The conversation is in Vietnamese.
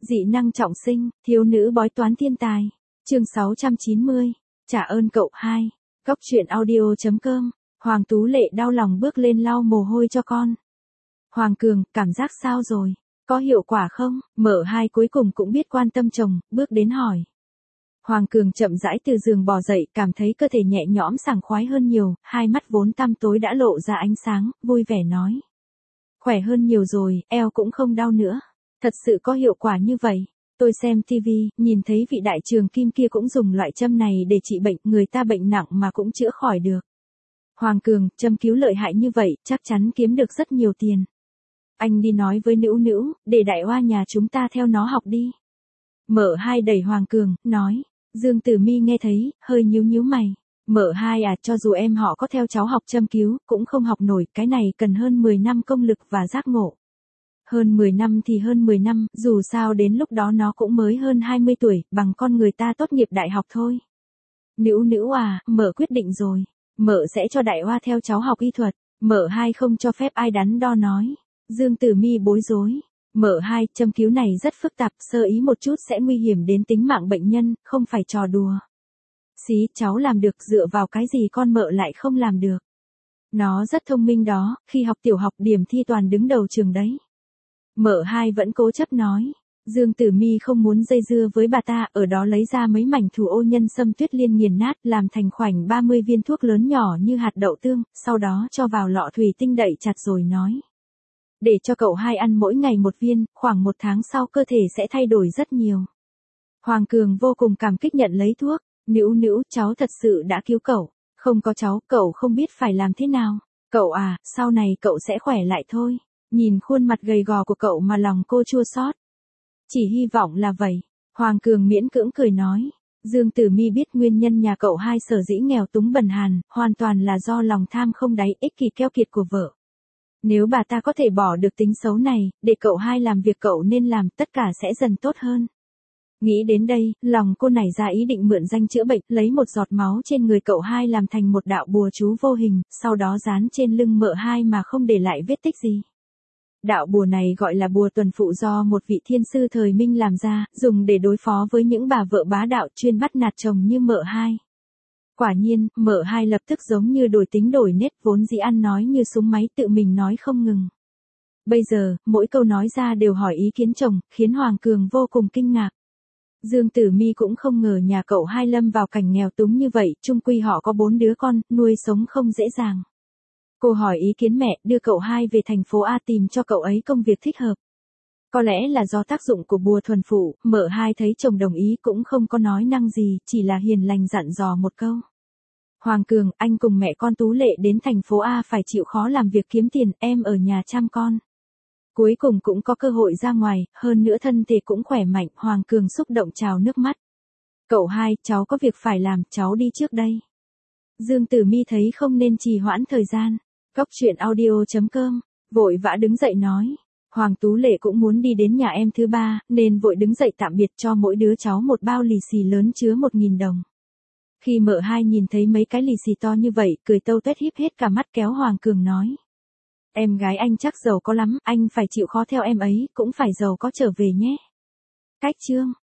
Dị năng trọng sinh, thiếu nữ bói toán thiên tài. Chương 690. Trả ơn cậu 2. Góc truyện audio.com. Hoàng Tú Lệ đau lòng bước lên lau mồ hôi cho con. Hoàng Cường, cảm giác sao rồi? Có hiệu quả không? Mợ hai cuối cùng cũng biết quan tâm chồng, bước đến hỏi. Hoàng Cường chậm rãi từ giường bò dậy, cảm thấy cơ thể nhẹ nhõm sảng khoái hơn nhiều, hai mắt vốn tăm tối đã lộ ra ánh sáng, vui vẻ nói. Khỏe hơn nhiều rồi, eo cũng không đau nữa. Thật sự có hiệu quả như vậy. Tôi xem TV, nhìn thấy vị đại trường kim kia cũng dùng loại châm này để trị bệnh, người ta bệnh nặng mà cũng chữa khỏi được. Hoàng Cường, châm cứu lợi hại như vậy, chắc chắn kiếm được rất nhiều tiền. Anh đi nói với Nữu Nữu, để đại oa nhà chúng ta theo nó học đi. Mợ hai đẩy Hoàng Cường, nói. Dương Tử Mi nghe thấy, hơi nhíu nhíu mày. Mợ hai à, cho dù em họ có theo cháu học châm cứu, cũng không học nổi, cái này cần hơn 10 năm công lực và giác ngộ. Hơn 10 năm thì hơn 10 năm, dù sao đến lúc đó nó cũng mới hơn 20 tuổi, bằng con người ta tốt nghiệp đại học thôi. Nữu Nữu à, mợ quyết định rồi. Mợ sẽ cho đại oa theo cháu học y thuật. Mợ hai không cho phép ai đắn đo nói. Dương Tử Mi bối rối. Mợ hai, châm cứu này rất phức tạp, sơ ý một chút sẽ nguy hiểm đến tính mạng bệnh nhân, không phải trò đùa. Xí, cháu làm được, dựa vào cái gì con mợ lại không làm được. Nó rất thông minh đó, khi học tiểu học điểm thi toàn đứng đầu trường đấy. Mợ hai vẫn cố chấp nói. Dương Tử Mi không muốn dây dưa với bà ta, ở đó lấy ra mấy mảnh thủ ô nhân sâm tuyết liên nghiền nát, làm thành khoảnh 30 viên thuốc lớn nhỏ như hạt đậu tương, sau đó cho vào lọ thủy tinh đậy chặt rồi nói. Để cho cậu hai ăn mỗi ngày một viên, khoảng 1 tháng sau cơ thể sẽ thay đổi rất nhiều. Hoàng Cường vô cùng cảm kích nhận lấy thuốc. Nữu Nữu, cháu thật sự đã cứu cậu. Không có cháu, cậu không biết phải làm thế nào. Cậu à, sau này cậu sẽ khỏe lại thôi. Nhìn khuôn mặt gầy gò của cậu mà lòng cô chua xót. Chỉ hy vọng là vậy. Hoàng Cường miễn cưỡng cười nói. Dương Tử Mi biết nguyên nhân nhà cậu hai sở dĩ nghèo túng bần hàn, hoàn toàn là do lòng tham không đáy, ích kỷ keo kiệt của vợ. Nếu bà ta có thể bỏ được tính xấu này, để cậu hai làm việc cậu nên làm, tất cả sẽ dần tốt hơn. Nghĩ đến đây, lòng cô nảy ra ý định mượn danh chữa bệnh, lấy một giọt máu trên người cậu hai làm thành một đạo bùa chú vô hình, sau đó dán trên lưng mợ hai mà không để lại vết tích gì. Đạo bùa này gọi là bùa tuần phụ do một vị thiên sư thời Minh làm ra, dùng để đối phó với những bà vợ bá đạo chuyên bắt nạt chồng như mợ hai. Quả nhiên, mợ hai lập tức giống như đổi tính đổi nết, vốn dĩ ăn nói như súng máy tự mình nói không ngừng. Bây giờ, mỗi câu nói ra đều hỏi ý kiến chồng, khiến Hoàng Cường vô cùng kinh ngạc. Dương Tử Mi cũng không ngờ nhà cậu hai lâm vào cảnh nghèo túng như vậy, chung quy họ có 4 đứa con, nuôi sống không dễ dàng. Cô hỏi ý kiến mẹ, đưa cậu hai về thành phố A tìm cho cậu ấy công việc thích hợp. Có lẽ là do tác dụng của bùa thuần phụ, mợ hai thấy chồng đồng ý cũng không có nói năng gì, chỉ là hiền lành dặn dò một câu. Hoàng Cường, anh cùng mẹ con Tú Lệ đến thành phố A phải chịu khó làm việc kiếm tiền, em ở nhà chăm con. Cuối cùng cũng có cơ hội ra ngoài, hơn nữa thân thể cũng khỏe mạnh, Hoàng Cường xúc động trào nước mắt. Cậu hai, cháu có việc phải làm, cháu đi trước đây. Dương Tử Mi thấy không nên trì hoãn thời gian. Góc truyện audio.com, vội vã đứng dậy nói. Hoàng Tú Lệ cũng muốn đi đến nhà em thứ ba, nên vội đứng dậy tạm biệt cho mỗi đứa cháu một bao lì xì lớn chứa 1.000 đồng. Khi mợ hai nhìn thấy mấy cái lì xì to như vậy, cười tâu tuét híp hết cả mắt kéo Hoàng Cường nói. Em gái anh chắc giàu có lắm, anh phải chịu khó theo em ấy, cũng phải giàu có trở về nhé. Cách chương.